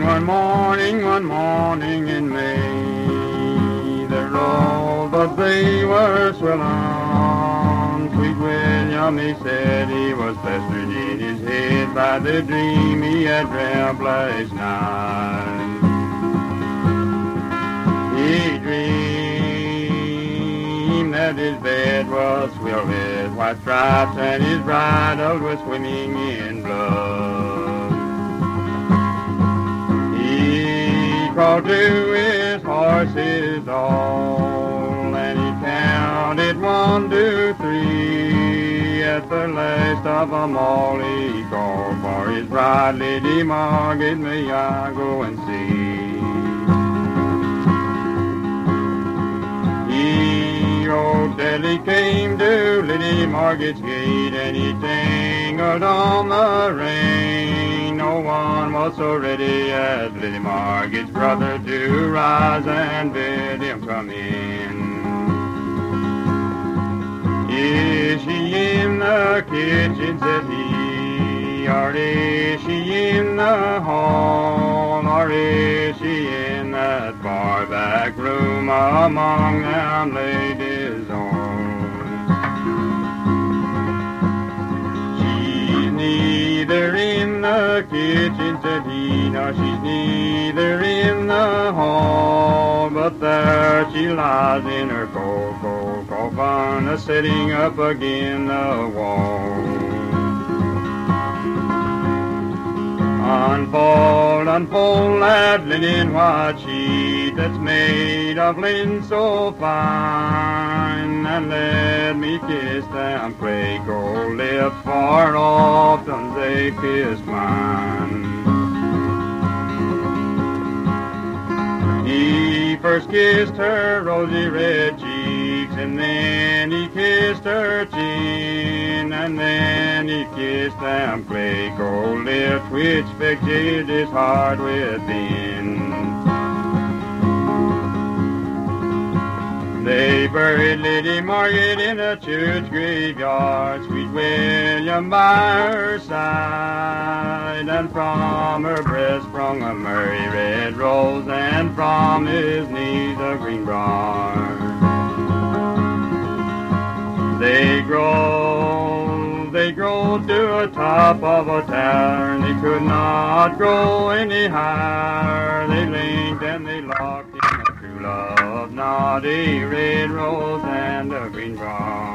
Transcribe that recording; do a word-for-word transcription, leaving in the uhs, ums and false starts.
one morning, one morning in May, they rolled, but they were swell on. Sweet William, he said he was pestered in his head by the dream he had dreamt last night. He dreamed that his bed was filled with white stripes and his bridle was swimming in blood. He crawled to his horse's stall and he counted one, two, three. At the last of them all he called for his bride, Lady Margaret, may I go and see? He rode till he came to Lady Margaret's gate, and he tangled on the rein. No one was so ready as Lady Margaret's brother to rise and bid him come in. Is she in the kitchen, said he, or is she in the hall, or is she in that far back room among them ladies all? She's neither in the kitchen, said he, nor she's neither in the hall, but there she lies in her cold, cold coffin, a sitting up again the wall. Unfold, unfold that linen white sheet that's made of linen so fine, and let me kiss them clay gold lips, for often they kissed mine. He first kissed her rosy red cheeks, and then he kissed her chin, and then he kissed them clay gold lips which fixed his heart within. They buried Lady Margaret in a church graveyard, Sweet William by her side, and from her breast sprung a merry red rose, and from his knees a green briar. They grow, they grow to a top of a tower, and they could not grow any higher. They linked and they locked in a true love knot, a red rose and a green briar.